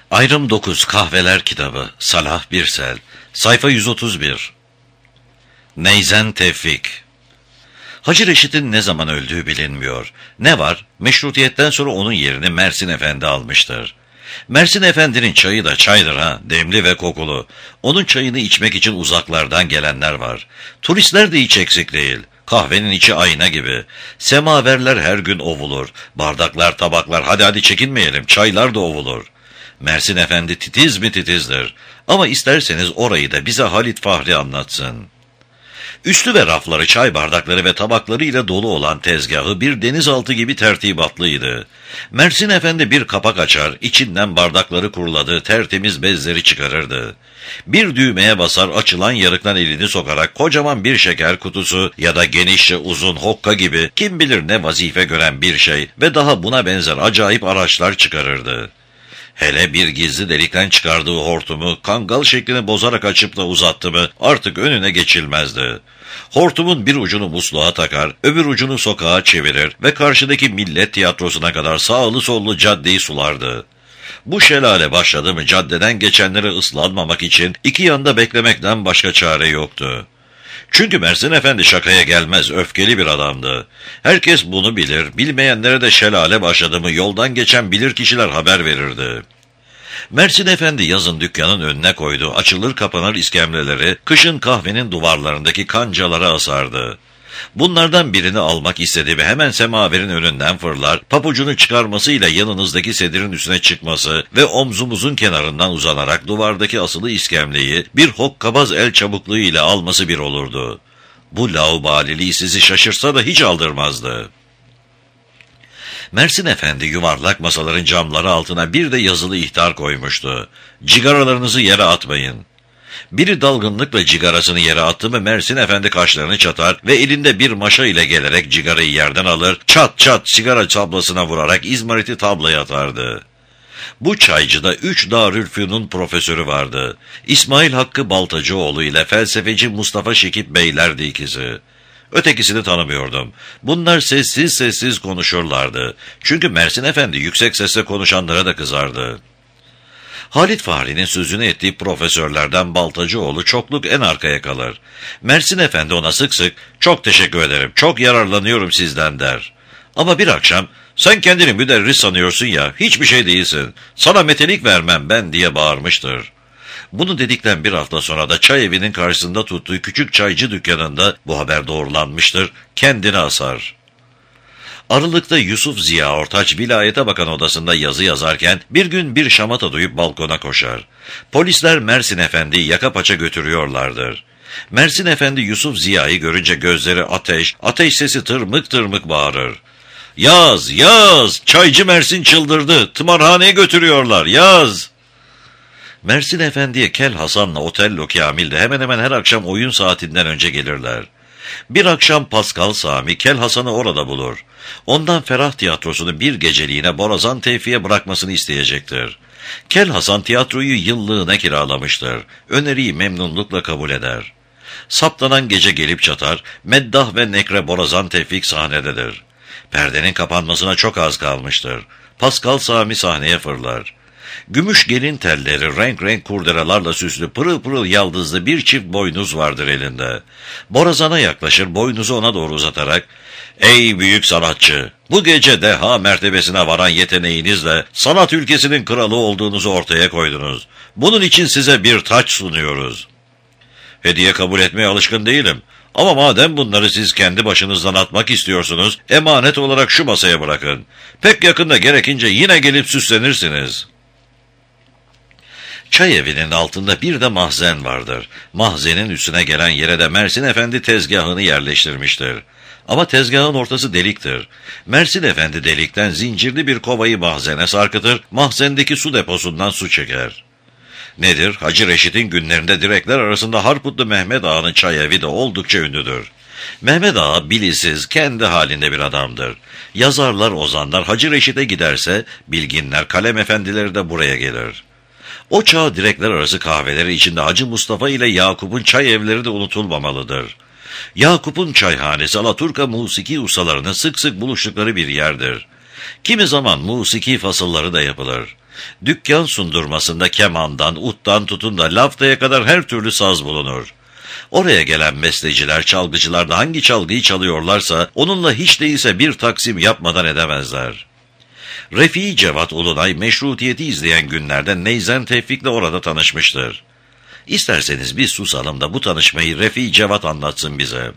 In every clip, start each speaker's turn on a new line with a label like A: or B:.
A: Ayrım 9 Kahveler Kitabı Salah Birsel Sayfa 131 Neyzen Tevfik. Hacı Reşit'in ne zaman öldüğü bilinmiyor. Ne var? Meşrutiyetten sonra onun yerini Mersin Efendi almıştır. Mersin Efendi'nin çayı da çaydır ha, demli ve kokulu. Onun çayını içmek için uzaklardan gelenler var. Turistler de hiç eksik değil. Kahvenin içi ayna gibi. Semaverler her gün ovulur. Bardaklar, tabaklar, hadi çekinmeyelim, çaylar da ovulur. Mersin Efendi titiz mi titizdir. Ama isterseniz orayı da bize Halit Fahri anlatsın. Üstü ve rafları çay bardakları ve tabakları ile dolu olan tezgahı bir denizaltı gibi tertibatlıydı. Mersin Efendi bir kapak açar, içinden bardakları kuruladığı tertemiz bezleri çıkarırdı. Bir düğmeye basar, açılan yarıktan elini sokarak kocaman bir şeker kutusu ya da genişçe uzun hokka gibi kim bilir ne vazife gören bir şey ve daha buna benzer acayip araçlar çıkarırdı. Hele bir gizli delikten çıkardığı hortumu kangal şeklini bozarak açıp da uzattı mı artık önüne geçilmezdi. Hortumun bir ucunu musluğa takar, öbür ucunu sokağa çevirir ve karşıdaki millet tiyatrosuna kadar sağlı sollu caddeyi sulardı. Bu şelale başladı mı caddeden geçenlere ıslanmamak için iki yanda beklemekten başka çare yoktu. Çünkü Mersin Efendi şakaya gelmez, öfkeli bir adamdı. Herkes bunu bilir, bilmeyenlere de şelale başladı mı yoldan geçen bilir kişiler haber verirdi. Mersin Efendi yazın dükkanın önüne koydu, açılır kapanır iskemleleri, kışın kahvenin duvarlarındaki kancalara asardı. Bunlardan birini almak istedi ve hemen semaverin önünden fırlar, papucunu çıkarmasıyla yanınızdaki sedirin üstüne çıkması ve omzumuzun kenarından uzanarak duvardaki asılı iskemleyi bir hokkabaz el çabukluğuyla alması bir olurdu. Bu laubaliliği sizi şaşırsa da hiç aldırmazdı. Mersin Efendi yuvarlak masaların camları altına bir de yazılı ihtar koymuştu. Cigaralarınızı yere atmayın. Biri dalgınlıkla cigarasını yere attı mı Mersin Efendi kaşlarını çatar ve elinde bir maşa ile gelerek cigarayı yerden alır, çat çat sigara tablasına vurarak izmariti tablaya atardı. Bu çaycıda 3 Darülfünun profesörü vardı. İsmail Hakkı Baltacıoğlu ile felsefeci Mustafa Şekip Beylerdi ikisi. Ötekisini tanımıyordum. Bunlar sessiz sessiz konuşurlardı. Çünkü Mersin Efendi yüksek sesle konuşanlara da kızardı. Halit Fahri'nin sözünü ettiği profesörlerden Baltacıoğlu çokluk en arkaya kalır. Mersin Efendi ona sık sık "Çok teşekkür ederim, çok yararlanıyorum sizden" der. Ama bir akşam "Sen kendini müderris sanıyorsun ya, hiçbir şey değilsin, sana metelik vermem ben" diye bağırmıştır. Bunu dedikten bir hafta sonra da çay evinin karşısında tuttuğu küçük çaycı dükkanında bu haber doğrulanmıştır, kendini asar. Aralıkta Yusuf Ziya Ortaç vilayete bakan odasında yazı yazarken bir gün bir şamata duyup balkona koşar. Polisler Mersin Efendi'yi yaka paça götürüyorlardır. Mersin Efendi Yusuf Ziya'yı görünce gözleri ateş sesi tırmık tırmık bağırır. "Yaz, yaz! Çaycı Mersin çıldırdı, tımarhaneye götürüyorlar, yaz!" Mersin Efendi'ye Kel Hasan'la Otello Kamil de hemen hemen her akşam oyun saatinden önce gelirler. Bir akşam Pascal Sami Kel Hasan'ı orada bulur. Ondan Ferah Tiyatrosu'nu bir geceliğine Borazan Tevfik'e bırakmasını isteyecektir. Kel Hasan tiyatroyu yıllığına kiralamıştır. Öneriyi memnunlukla kabul eder. Saptanan gece gelip çatar, Meddah ve Nekre Borazan Tevfik sahnededir. Perdenin kapanmasına çok az kalmıştır. Pascal Sami sahneye fırlar. Gümüş gelin telleri, renk renk kurdelalarla süslü pırıl pırıl yaldızlı bir çift boynuz vardır elinde. Borazana yaklaşır, boynuzu ona doğru uzatarak "Ey büyük sanatçı, bu gece deha mertebesine varan yeteneğinizle sanat ülkesinin kralı olduğunuzu ortaya koydunuz. Bunun için size bir taç sunuyoruz. Hediye kabul etmeye alışkın değilim. Ama madem bunları siz kendi başınızdan atmak istiyorsunuz, emanet olarak şu masaya bırakın. Pek yakında gerekince yine gelip süslenirsiniz." Çay evinin altında bir de mahzen vardır. Mahzenin üstüne gelen yere de Mersin Efendi tezgahını yerleştirmiştir. Ama tezgahın ortası deliktir. Mersin Efendi delikten zincirli bir kovayı mahzene sarkıtır, mahzendeki su deposundan su çeker. Nedir? Hacı Reşit'in günlerinde direkler arasında Harputlu Mehmet Ağa'nın çay evi de oldukça ünlüdür. Mehmet Ağa bilisiz, kendi halinde bir adamdır. Yazarlar, ozanlar Hacı Reşit'e giderse, bilginler, kalem efendileri de buraya gelir. O çağ direkler arası kahveleri içinde Hacı Mustafa ile Yakup'un çay evleri de unutulmamalıdır. Yakup'un çayhanesi Alaturka musiki ustalarının sık sık buluştukları bir yerdir. Kimi zaman musiki fasılları da yapılır. Dükkan sundurmasında kemandan, uttan tutun da laftaya kadar her türlü saz bulunur. Oraya gelen besteciler, çalgıcılar da hangi çalgıyı çalıyorlarsa onunla hiç değilse bir taksim yapmadan edemezler. Refii Cevat Ulunay meşrutiyeti izleyen günlerde Neyzen Tevfik'le orada tanışmıştır. İsterseniz biz susalım da bu tanışmayı Refii Cevat anlatsın bize.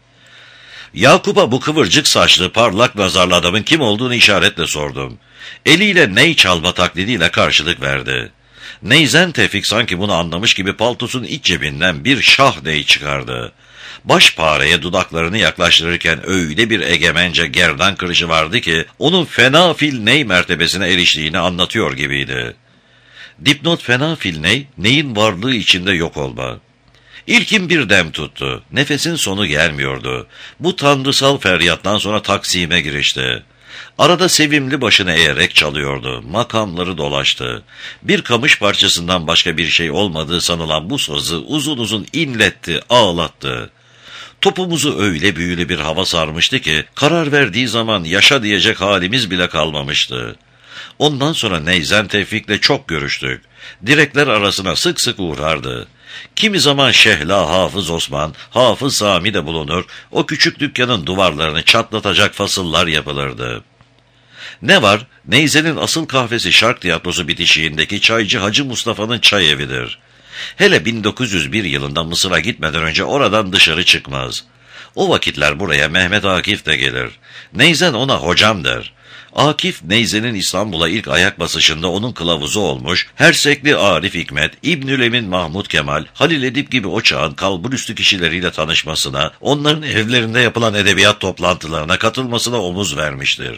A: Yakup'a bu kıvırcık saçlı, parlak nazarlı adamın kim olduğunu işaretle sordum. Eliyle ney çalma taklidiyle karşılık verdi. Neyzen Tevfik sanki bunu anlamış gibi paltosunun iç cebinden bir şah ney çıkardı. Baş pareye dudaklarını yaklaştırırken öyle bir egemence gerdan kırışı vardı ki onun fena fil ney mertebesine eriştiğini anlatıyor gibiydi. Dipnot fena fil ney, neyin varlığı içinde yok olma. İlkin bir dem tuttu. Nefesin sonu gelmiyordu. Bu tanrısal feryattan sonra taksime girişti. Arada sevimli başını eğerek çalıyordu. Makamları dolaştı. Bir kamış parçasından başka bir şey olmadığı sanılan bu sazı uzun uzun inletti, ağlattı. Topumuzu öyle büyülü bir hava sarmıştı ki karar verdiği zaman yaşa diyecek halimiz bile kalmamıştı. Ondan sonra Neyzen Tevfik'le çok görüştük. Direkler arasına sık sık uğrardı. Kimi zaman Şehla Hafız Osman, Hafız Sami de bulunur, o küçük dükkanın duvarlarını çatlatacak fasıllar yapılırdı. Ne var, Neyzen'in asıl kahvesi Şark Tiyatrosu bitişiğindeki çaycı Hacı Mustafa'nın çay evidir. Hele 1901 yılında Mısır'a gitmeden önce oradan dışarı çıkmaz. O vakitler buraya Mehmet Akif de gelir. Neyzen ona hocam der. Akif, Neyzen'in İstanbul'a ilk ayak basışında onun kılavuzu olmuş, Hersekli Arif Hikmet, İbnül Emin Mahmud Kemal, Halil Edip gibi o çağın kalburüstü kişileriyle tanışmasına, onların evlerinde yapılan edebiyat toplantılarına katılmasına omuz vermiştir.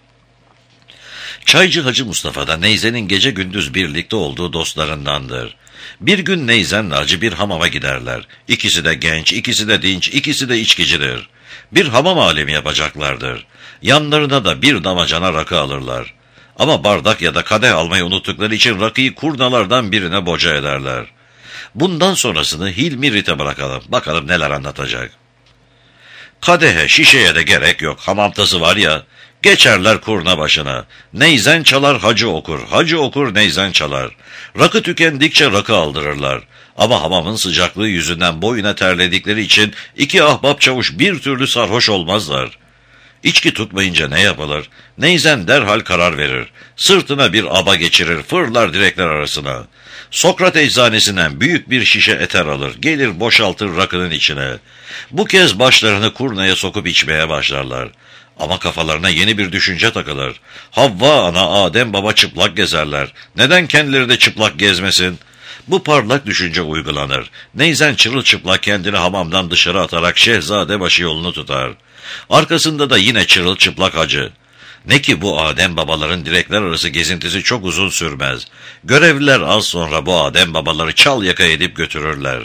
A: Çaycı Hacı Mustafa da Neyzen'in gece gündüz birlikte olduğu dostlarındandır. Bir gün Neyzen'le Hacı bir hamama giderler. İkisi de genç, ikisi de dinç, ikisi de içkicidir. Bir hamam alemi yapacaklardır. Yanlarına da bir damacana rakı alırlar. Ama bardak ya da kadeh almayı unuttukları için rakıyı kurnalardan birine boca ederler. Bundan sonrasını Hilmi Rit'e bırakalım. Bakalım neler anlatacak. Kadehe, şişeye de gerek yok. Hamamtası var ya. Geçerler kurna başına. Neyzen çalar hacı okur. Hacı okur neyzen çalar. Rakı tükendikçe rakı aldırırlar. Ama hamamın sıcaklığı yüzünden boyuna terledikleri için iki ahbap çavuş bir türlü sarhoş olmazlar. İçki tutmayınca ne yapılır? Neyzen derhal karar verir. Sırtına bir aba geçirir, fırlar direkler arasına. Sokrat eczanesinden büyük bir şişe eter alır, gelir boşaltır rakının içine. Bu kez başlarını kurnaya sokup içmeye başlarlar. Ama kafalarına yeni bir düşünce takılır. Havva ana, Adem baba çıplak gezerler. Neden kendileri de çıplak gezmesin? Bu parlak düşünce uygulanır. Neyzen çırılçıplak kendini hamamdan dışarı atarak Şehzadebaşı yolunu tutar. Arkasında da yine çırılçıplak hacı. Ne ki bu Adem babaların direkler arası gezintisi çok uzun sürmez. Görevliler az sonra bu Adem babaları çal yaka edip götürürler.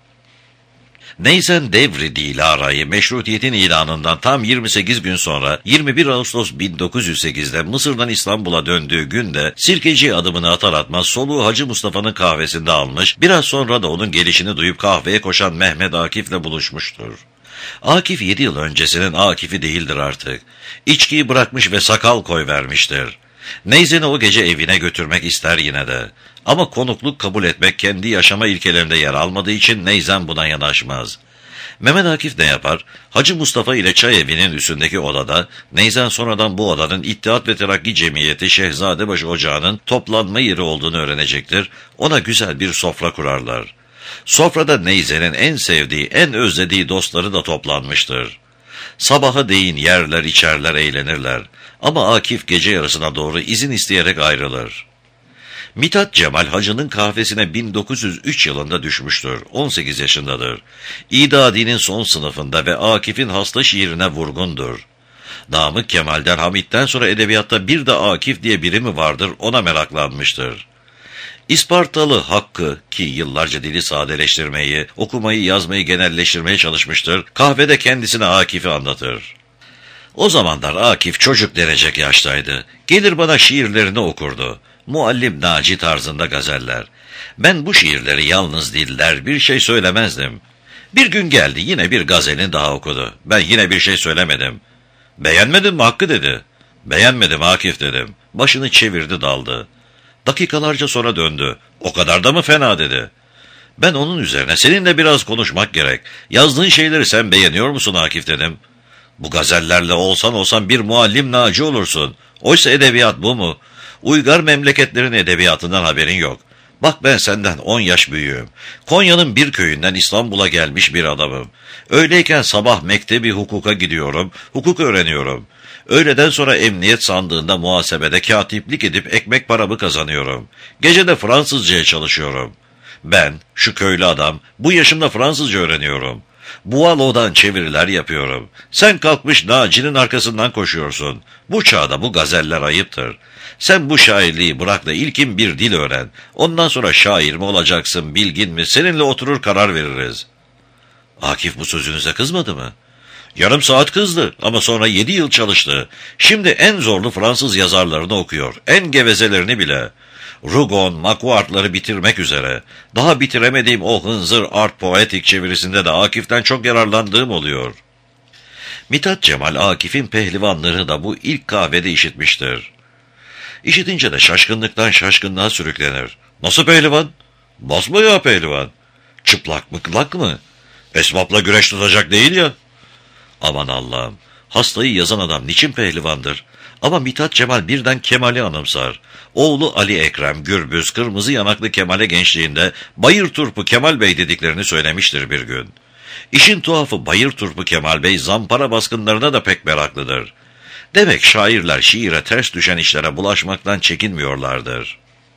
A: Neyzen Devri Dilara'yı meşrutiyetin ilanından tam 28 gün sonra 21 Ağustos 1908'de Mısır'dan İstanbul'a döndüğü günde Sirkeci adımını atar atmaz soluğu Hacı Mustafa'nın kahvesinde almış, biraz sonra da onun gelişini duyup kahveye koşan Mehmet Akif'le buluşmuştur. Akif 7 yıl öncesinin Akif'i değildir artık. İçkiyi bırakmış ve sakal koyvermiştir. Neyzen'i o gece evine götürmek ister yine de. Ama konukluk kabul etmek kendi yaşama ilkelerinde yer almadığı için Neyzen buna yanaşmaz. Mehmet Akif ne yapar? Hacı Mustafa ile çay evinin üstündeki odada, Neyzen sonradan bu odanın İttihat ve Terakki Cemiyeti Şehzadebaşı Ocağı'nın toplanma yeri olduğunu öğrenecektir. Ona güzel bir sofra kurarlar. Sofrada Neyzen'in en sevdiği, en özlediği dostları da toplanmıştır. Sabaha değin yerler, içerler, eğlenirler. Ama Akif gece yarısına doğru izin isteyerek ayrılır. Mithat Cemal Hacı'nın kahvesine 1903 yılında düşmüştür. 18 yaşındadır. İdadi'nin son sınıfında ve Akif'in hasta şiirine vurgundur. Namık Kemal'den, Hamit'ten sonra edebiyatta bir de Akif diye biri mi vardır, ona meraklanmıştır. İspartalı Hakkı, ki yıllarca dili sadeleştirmeyi, okumayı, yazmayı genelleştirmeye çalışmıştır, kahvede kendisine Akif'i anlatır. O zamanlar Akif çocuk denecek yaştaydı. Gelir bana şiirlerini okurdu. Muallim Naci tarzında gazeller. Ben bu şiirleri yalnız diller, bir şey söylemezdim. Bir gün geldi, yine bir gazelini daha okudu. Ben yine bir şey söylemedim. Beğenmedin mi Hakkı dedi. Beğenmedim Akif dedim. Başını çevirdi daldı. Dakikalarca sonra döndü. O kadar da mı fena dedi. Ben onun üzerine seninle biraz konuşmak gerek. Yazdığın şeyleri sen beğeniyor musun Akif dedim. Bu gazellerle olsan bir muallim Naci olursun. Oysa edebiyat bu mu? Uygar memleketlerin edebiyatından haberin yok. Bak ben senden 10 yaş büyüğüm. Konya'nın bir köyünden İstanbul'a gelmiş bir adamım. Öyleyken sabah mektebi hukuka gidiyorum, hukuk öğreniyorum. Öğleden sonra emniyet sandığında muhasebede katiplik edip ekmek paramı kazanıyorum. Gece de Fransızcaya çalışıyorum. Ben, şu köylü adam, bu yaşımda Fransızca öğreniyorum. Boğalo'dan çeviriler yapıyorum. Sen kalkmış Naci'nin arkasından koşuyorsun. Bu çağda bu gazeller ayıptır. Sen bu şairliği bırak da ilkin bir dil öğren. Ondan sonra şair mi olacaksın, bilgin mi? Seninle oturur karar veririz. Akif bu sözünüze kızmadı mı? Yarım saat kızdı ama sonra 7 yıl çalıştı. Şimdi en zorlu Fransız yazarlarını okuyor. En gevezelerini bile. Rougon, Macuart'ları bitirmek üzere. Daha bitiremediğim o hınzır art poetik çevirisinde de Akif'ten çok yararlandığım oluyor. Mithat Cemal Akif'in pehlivanları da bu ilk kahvede işitmiştir. İşitince de şaşkınlıktan şaşkınlığa sürüklenir. Nasıl pehlivan? Basbayağı pehlivan. Çıplak mıklak mı? Esbapla güreş tutacak değil ya. Aman Allah'ım, hastayı yazan adam niçin pehlivandır? Ama Mithat Cemal birden Kemal'i anımsar. Oğlu Ali Ekrem, gürbüz, kırmızı yanaklı Kemal'e gençliğinde Bayır Turpu Kemal Bey dediklerini söylemiştir bir gün. İşin tuhafı Bayır Turpu Kemal Bey zampara baskınlarına da pek meraklıdır. Demek şairler şiire ters düşen işlere bulaşmaktan çekinmiyorlardır.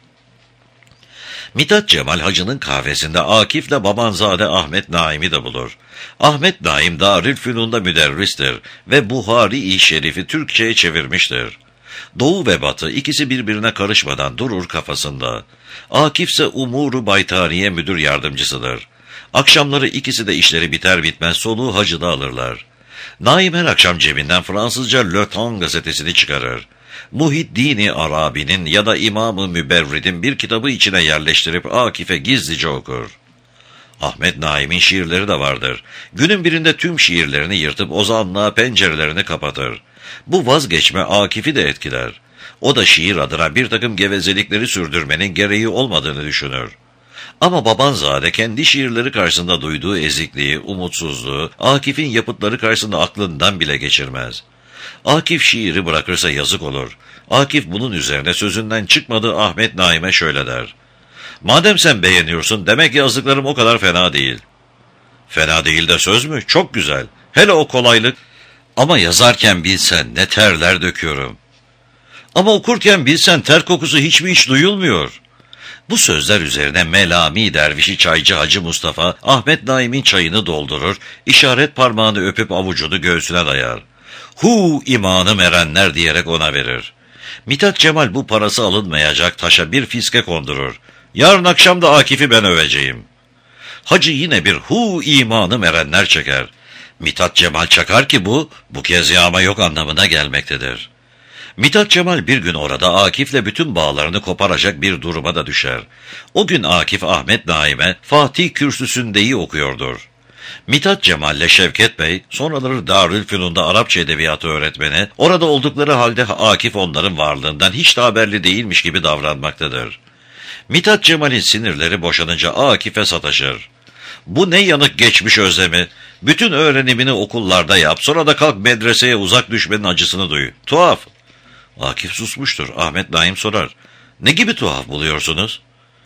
A: Mithat Cemal Hacı'nın kahvesinde Akif'le babanzade Ahmet Naim'i de bulur. Ahmet Naim Darülfünun'da müderristir ve Buhari-i Şerif'i Türkçe'ye çevirmiştir. Doğu ve Batı ikisi birbirine karışmadan durur kafasında. Akif ise Umur-u Baytariye müdür yardımcısıdır. Akşamları ikisi de işleri biter bitmez soluğu Hacı'da alırlar. Naim her akşam cebinden Fransızca Le Temps gazetesini çıkarır. Muhiddin-i Arabi'nin ya da İmam-ı Müberrid'in bir kitabı içine yerleştirip Akif'e gizlice okur. Ahmet Naim'in şiirleri de vardır. Günün birinde tüm şiirlerini yırtıp ozanlığa pencerelerini kapatır. Bu vazgeçme Akif'i de etkiler. O da şiir adına bir takım gevezelikleri sürdürmenin gereği olmadığını düşünür. Ama babanzade kendi şiirleri karşısında duyduğu ezikliği, umutsuzluğu, Akif'in yapıtları karşısında aklından bile geçirmez. Akif şiiri bırakırsa yazık olur. Akif bunun üzerine sözünden çıkmadığı Ahmet Naim'e şöyle der. Madem sen beğeniyorsun demek yazdıklarım o kadar fena değil. Fena değil de söz mü? Çok güzel. Hele o kolaylık. Ama yazarken bilsen ne terler döküyorum. Ama okurken bilsen ter kokusu hiç mi hiç duyulmuyor. Bu sözler üzerine Melami Dervişi Çaycı Hacı Mustafa Ahmet Naim'in çayını doldurur, işaret parmağını öpüp avucunu göğsüne dayar. Hu imanım erenler diyerek ona verir. Mithat Cemal bu parası alınmayacak taşa bir fiske kondurur. Yarın akşam da Akif'i ben öveceğim. Hacı yine bir hu imanım erenler çeker. Mithat Cemal çakar ki bu kez yağma yok anlamına gelmektedir. Mithat Cemal bir gün orada Akif'le bütün bağlarını koparacak bir duruma da düşer. O gün Akif Ahmet Naim'e Fatih Kürsüsü'ndeyi okuyordur. Mithat Cemal'le Şevket Bey, sonraları Darülfünun'da Arapça edebiyatı öğretmeni, orada oldukları halde Akif onların varlığından hiç de haberli değilmiş gibi davranmaktadır. Mithat Cemal'in sinirleri boşanınca Akif'e sataşır. Bu ne yanık geçmiş özlemi, bütün öğrenimini okullarda yap, sonra da kalk medreseye uzak düşmenin acısını duy. Tuhaf. Akif susmuştur. Ahmet Naim sorar. Ne gibi tuhaf buluyorsunuz?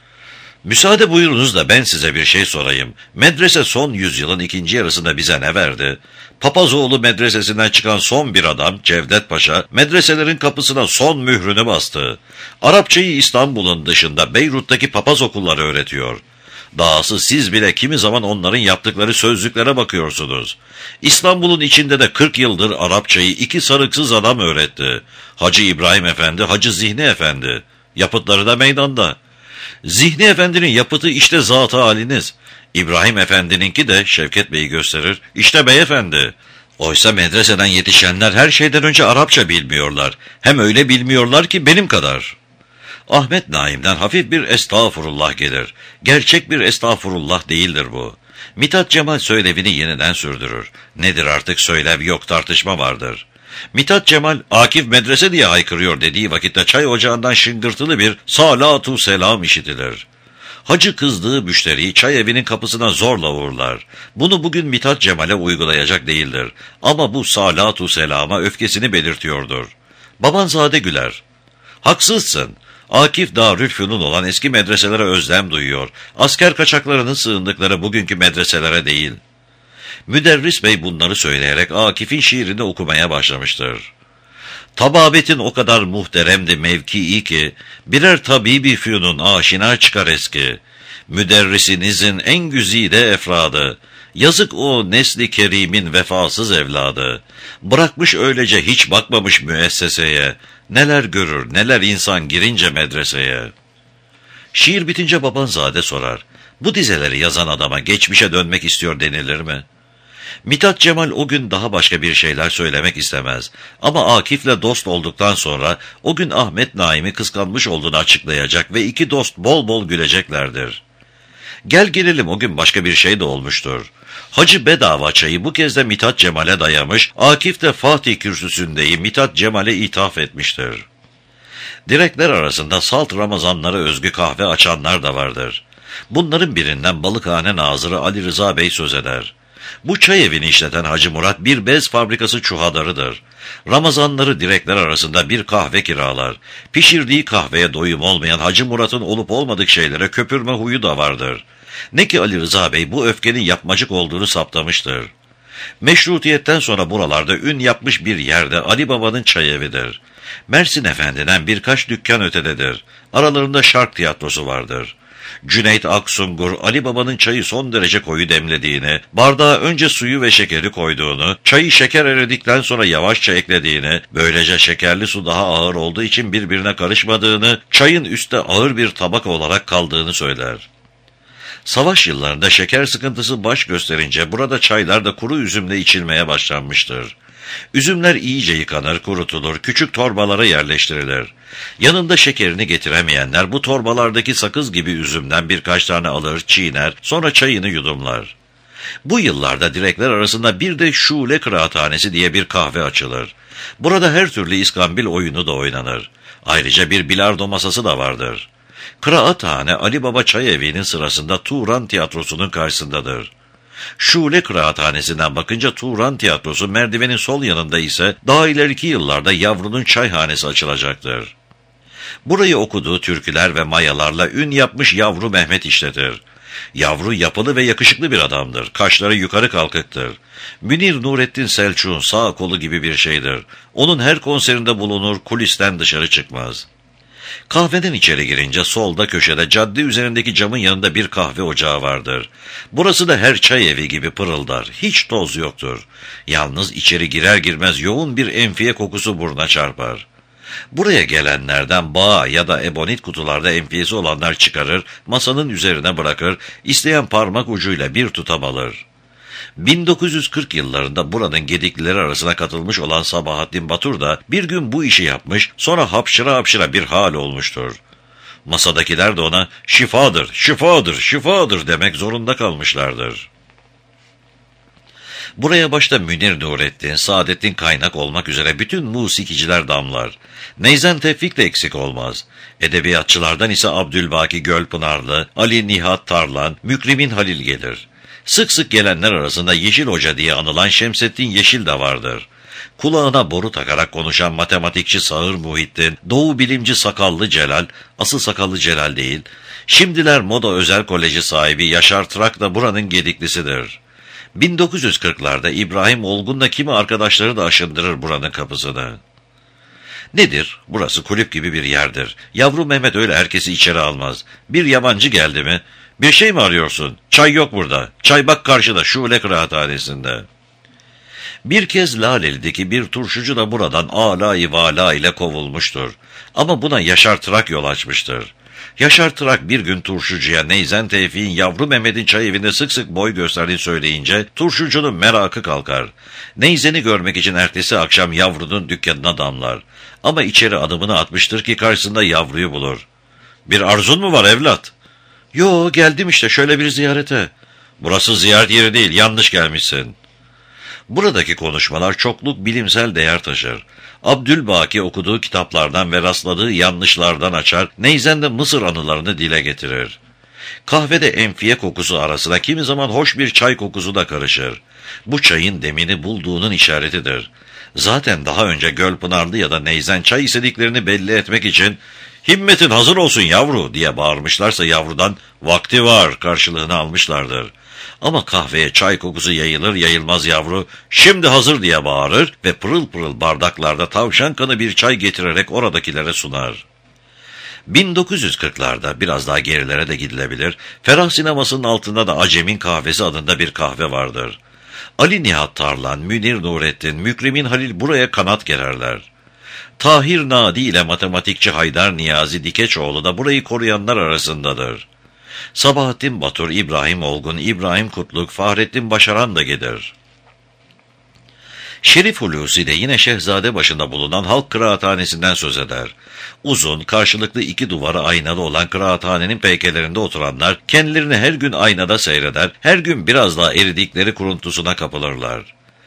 A: Müsaade buyurunuz da ben size bir şey sorayım. Medrese son yüzyılın ikinci yarısında bize ne verdi? Papazoğlu medresesinden çıkan son bir adam, Cevdet Paşa, medreselerin kapısına son mührünü bastı. Arapçayı İstanbul'un dışında Beyrut'taki papaz okulları öğretiyor. Dahası siz bile kimi zaman onların yaptıkları sözlüklere bakıyorsunuz. İstanbul'un içinde de 40 yıldır Arapçayı 2 sarıksız adam öğretti. Hacı İbrahim Efendi, Hacı Zihni Efendi. Yapıtları da meydanda. Zihni Efendi'nin yapıtı işte zat-ı haliniz. İbrahim Efendi'ninki de Şevket Bey'i gösterir. İşte beyefendi. Oysa medreseden yetişenler her şeyden önce Arapça bilmiyorlar. Hem öyle bilmiyorlar ki benim kadar. Ahmet Naim'den hafif bir estağfurullah gelir. Gerçek bir estağfurullah değildir bu. Mithat Cemal söylevini yeniden sürdürür. Nedir artık söylev yok tartışma vardır. Mithat Cemal, Akif medrese diye haykırıyor dediği vakitte çay ocağından şıngırtılı bir salatu selam işitilir. Hacı kızdığı müşteriyi çay evinin kapısına zorla uğurlar. Bunu bugün Mithat Cemal'e uygulayacak değildir. Ama bu salatu selama öfkesini belirtiyordur. Babanzade güler. Haksızsın. Akif Darülfünun olan eski medreselere özlem duyuyor. Asker kaçaklarının sığındıkları bugünkü medreselere değil. Müderris bey bunları söyleyerek Akif'in şiirini okumaya başlamıştır. Tababetin o kadar muhteremdi mevkii ki, birer tabibi fünun aşina çıkar eski. Müderrisinizin en güzide efradı, yazık o nesli kerimin vefasız evladı. Bırakmış öylece hiç bakmamış müesseseye, neler görür neler insan girince medreseye. Şiir bitince babanzade sorar, bu dizeleri yazan adama geçmişe dönmek istiyor denilir mi? Mithat Cemal o gün daha başka bir şeyler söylemek istemez. Ama Akif'le dost olduktan sonra o gün Ahmet Naim'i kıskanmış olduğunu açıklayacak ve iki dost bol bol güleceklerdir. Gel gelelim o gün başka bir şey de olmuştur. Hacı bedava çayı bu kez de Mithat Cemal'e dayamış, Akif de Fatih kürsüsündeyi Mithat Cemal'e ithaf etmiştir. Direkler arasında salt Ramazanlara özgü kahve açanlar da vardır. Bunların birinden Balıkhane Nazırı Ali Rıza Bey söz eder. Bu çay evini işleten Hacı Murat bir bez fabrikası çuhadarıdır. Ramazanları direkler arasında bir kahve kiralar. Pişirdiği kahveye doyum olmayan Hacı Murat'ın olup olmadık şeylere köpürme huyu da vardır. Ne ki Ali Rıza Bey bu öfkenin yapmacık olduğunu saptamıştır. Meşrutiyetten sonra buralarda ün yapmış bir yerde Ali Baba'nın çay evidir. Mersin Efendi'den birkaç dükkan ötededir. Aralarında şark tiyatrosu vardır. Cüneyt Aksungur, Ali Baba'nın çayı son derece koyu demlediğini, bardağa önce suyu ve şekeri koyduğunu, çayı şeker eridikten sonra yavaşça eklediğini, böylece şekerli su daha ağır olduğu için birbirine karışmadığını, çayın üstte ağır bir tabaka olarak kaldığını söyler. Savaş yıllarında şeker sıkıntısı baş gösterince burada çaylar da kuru üzümle içilmeye başlanmıştır. Üzümler iyice yıkanır, kurutulur, küçük torbalara yerleştirilir. Yanında şekerini getiremeyenler bu torbalardaki sakız gibi üzümden birkaç tane alır, çiğner, sonra çayını yudumlar. Bu yıllarda direkler arasında bir de Şule Kıraathanesi diye bir kahve açılır. Burada her türlü iskambil oyunu da oynanır. Ayrıca bir bilardo masası da vardır. Kıraathane Ali Baba Çay Evi'nin sırasında Turan Tiyatrosu'nun karşısındadır. Şule Kıraathanesi'nden bakınca Turan Tiyatrosu merdivenin sol yanında ise daha ileriki yıllarda Yavru'nun çayhanesi açılacaktır. Burayı okuduğu türküler ve mayalarla ün yapmış Yavru Mehmet işletir. Yavru yapılı ve yakışıklı bir adamdır. Kaşları yukarı kalkıktır. Münir Nurettin Selçuk'un sağ kolu gibi bir şeydir. Onun her konserinde bulunur, kulisten dışarı çıkmaz. Kahveden içeri girince solda köşede cadde üzerindeki camın yanında bir kahve ocağı vardır. Burası da her çay evi gibi pırıldar. Hiç toz yoktur. Yalnız içeri girer girmez yoğun bir enfiye kokusu buruna çarpar. Buraya gelenlerden bağ ya da ebonit kutularda enfiyesi olanlar çıkarır, masanın üzerine bırakır, isteyen parmak ucuyla bir tutam alır. 1940 yıllarında buranın gediklileri arasına katılmış olan Sabahattin Batur da bir gün bu işi yapmış, sonra hapşıra hapşıra bir hal olmuştur. Masadakiler de ona şifadır, şifadır, şifadır demek zorunda kalmışlardır. Buraya başta Münir Nurettin, Saadettin Kaynak olmak üzere bütün musikiciler damlar. Neyzen Tevfik de eksik olmaz. Edebiyatçılardan ise Abdülbaki Gölpınarlı, Ali Nihat Tarlan, Mükrimin Halil gelir. Sık sık gelenler arasında Yeşil Hoca diye anılan Şemsettin Yeşil de vardır. Kulağına boru takarak konuşan matematikçi Sağır Muhittin, Doğu bilimci Sakallı Celal, asıl Sakallı Celal değil, şimdiler Moda Özel Koleji sahibi Yaşar Trak da buranın gediklisidir. 1940'larda İbrahim Olgun'la kimi arkadaşları da aşındırır buranın kapısını. Nedir? Burası kulüp gibi bir yerdir. Yavru Mehmet öyle herkesi içeri almaz. Bir yabancı geldi mi? Bir şey mi arıyorsun? Çay yok burada. Çay bak karşıda, Şule Kıraathanesi'nde. Bir kez Laleli'deki bir turşucu da buradan alâ-i vâlâ ile kovulmuştur. Ama buna Yaşar Trak yol açmıştır. Yaşar Trak bir gün turşucuya Neyzen Tevfik'in Yavru Mehmet'in çay evinde sık sık boy gösterdiğini söyleyince turşucunun merakı kalkar. Neyzen'i görmek için ertesi akşam Yavru'nun dükkanına damlar. Ama içeri adımını atmıştır ki karşısında Yavru'yu bulur. Bir arzun mu var evlat? Yo, geldim işte şöyle bir ziyarete. Burası ziyaret yeri değil, yanlış gelmişsin. Buradaki konuşmalar çokluk bilimsel değer taşır. Abdülbaki okuduğu kitaplardan ve rastladığı yanlışlardan açar, neyzen de Mısır anılarını dile getirir. Kahvede enfiye kokusu arasına kimi zaman hoş bir çay kokusu da karışır. Bu çayın demini bulduğunun işaretidir. Zaten daha önce Gölpınarlı ya da Neyzen çay istediklerini belli etmek için "Himmetin hazır olsun yavru" diye bağırmışlarsa yavrudan "Vakti var" karşılığını almışlardır. Ama kahveye çay kokusu yayılır yayılmaz yavru "Şimdi hazır" diye bağırır ve pırıl pırıl bardaklarda tavşan kanı bir çay getirerek oradakilere sunar. 1940'larda biraz daha gerilere de gidilebilir, Ferah sinemasının altında da Acem'in Kahvesi adında bir kahve vardır. Ali Nihat Tarlan, Münir Nurettin, Mükremin Halil buraya kanat gererler. Tahir Nadi ile matematikçi Haydar Niyazi Dikeçoğlu da burayı koruyanlar arasındadır. Sabahattin Batur, İbrahim Olgun, İbrahim Kutluk, Fahrettin Başaran da gelir. Şerif Hulusi de yine Şehzade başında bulunan halk kıraathanesinden söz eder. Uzun, karşılıklı iki duvarı aynalı olan kıraathanenin peykelerinde oturanlar kendilerini her gün aynada seyreder, her gün biraz daha eridikleri kuruntusuna kapılırlar.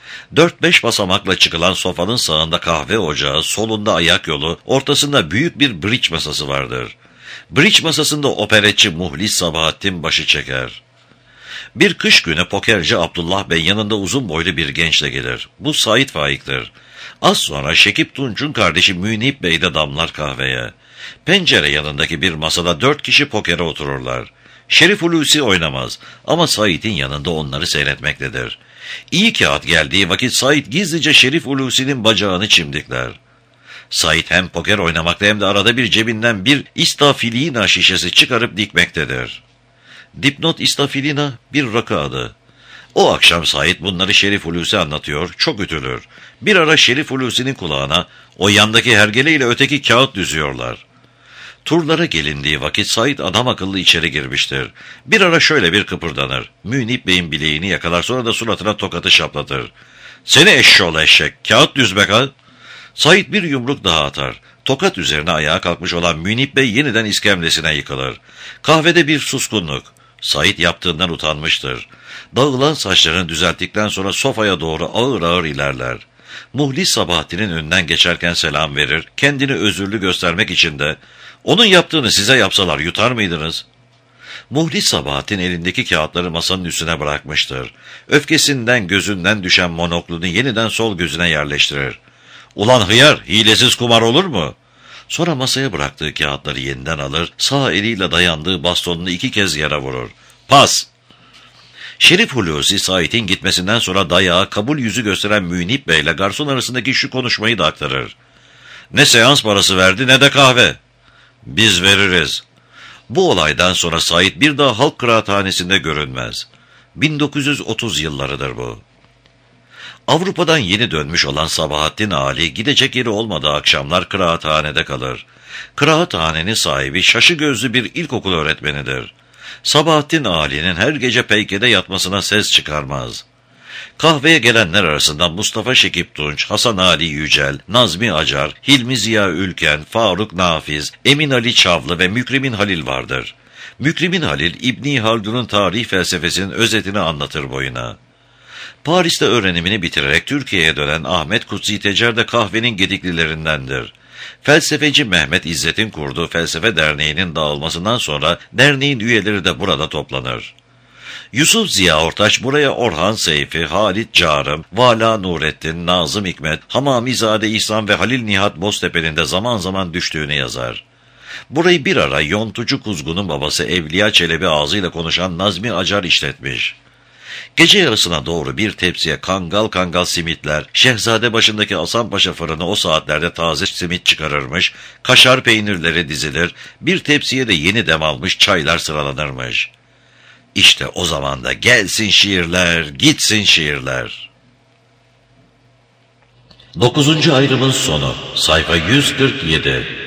A: 4-5 basamakla çıkılan sofanın sağında kahve ocağı, solunda ayak yolu, ortasında büyük bir bridge masası vardır. Bridge masasında operetçi Muhlis Sabahattin başı çeker. Bir kış günü pokerci Abdullah Bey yanında uzun boylu bir gençle gelir. Bu Sait Faik'tir. Az sonra Şekip Tunç'un kardeşi Münip Bey de damlar kahveye. Pencere yanındaki bir masada 4 kişi pokere otururlar. Şerif Hulusi oynamaz ama Sait'in yanında onları seyretmektedir. İyi kağıt geldiği vakit Sait gizlice Şerif Hulusi'nin bacağını çimdikler. Sait hem poker oynamakta hem de arada bir cebinden bir istafilina şişesi çıkarıp dikmektedir. Dipnot istafilina bir rakı adı. O akşam Sait bunları Şerif Hulusi anlatıyor, çok ütülür. Bir ara Şerif Hulusi'nin kulağına o yandaki hergele ile öteki kağıt düzüyorlar. Turlara gelindiği vakit Sait adam akıllı içeri girmiştir. Bir ara şöyle bir kıpırdanır. Münip Bey'in bileğini yakalar, sonra da suratına tokatı şaplatır. "Seni eşşoğlu eşek, kağıt düzmek ha!" Sait bir yumruk daha atar. Tokat üzerine ayağa kalkmış olan Münip Bey yeniden iskemlesine yıkılır. Kahvede bir suskunluk. Sait yaptığından utanmıştır. Dağılan saçlarını düzelttikten sonra sofaya doğru ağır ağır ilerler. Muhlis Sabahattin'in önünden geçerken selam verir, kendini özürlü göstermek için de "Onun yaptığını size yapsalar yutar mıydınız?" Muhlis Sabahattin elindeki kağıtları masanın üstüne bırakmıştır. Öfkesinden gözünden düşen monoklunu yeniden sol gözüne yerleştirir. "Ulan hıyar, hilesiz kumar olur mu?" Sonra masaya bıraktığı kağıtları yeniden alır, sağ eliyle dayandığı bastonunu 2 kez yere vurur. "Pas!" Şerif Hulusi Sait'in gitmesinden sonra dayağı kabul yüzü gösteren Münip Bey ile garson arasındaki şu konuşmayı da aktarır. "Ne seans parası verdi ne de kahve." "Biz veririz." Bu olaydan sonra Sait bir daha halk kıraathanesinde görünmez. 1930 yıllarıdır bu. Avrupa'dan yeni dönmüş olan Sabahattin Ali gidecek yeri olmadığı akşamlar kıraathanede kalır. Kıraathanenin sahibi şaşı gözlü bir ilkokul öğretmenidir. Sabahattin Ali'nin her gece peykede yatmasına ses çıkarmaz. Kahveye gelenler arasında Mustafa Şekip Tunç, Hasan Ali Yücel, Nazmi Acar, Hilmi Ziya Ülken, Faruk Nafiz, Emin Ali Çavlı ve Mükremin Halil vardır. Mükremin Halil, İbni Haldun'un tarih felsefesinin özetini anlatır boyuna. Paris'te öğrenimini bitirerek Türkiye'ye dönen Ahmet Kutsi Tecer de kahvenin gediklilerindendir. Felsefeci Mehmet İzzet'in kurduğu Felsefe Derneği'nin dağılmasından sonra derneğin üyeleri de burada toplanır. Yusuf Ziya Ortaç buraya Orhan Seyfi, Halit Carım, Vala Nurettin, Nazım Hikmet, Hamamizade İhsan ve Halil Nihat Boztepe'nin de zaman zaman düştüğünü yazar. Burayı bir ara Yontucu Kuzgun'un babası Evliya Çelebi ağzıyla konuşan Nazmi Acar işletmiş. Gece yarısına doğru bir tepsiye kangal kangal simitler, Şehzade başındaki Hasanpaşa fırını o saatlerde taze simit çıkarırmış, kaşar peynirleri dizilir, bir tepsiye de yeni demalmış çaylar sıralanırmış. İşte o zaman da gelsin şiirler, gitsin şiirler. 9. ayrımın sonu, sayfa 147.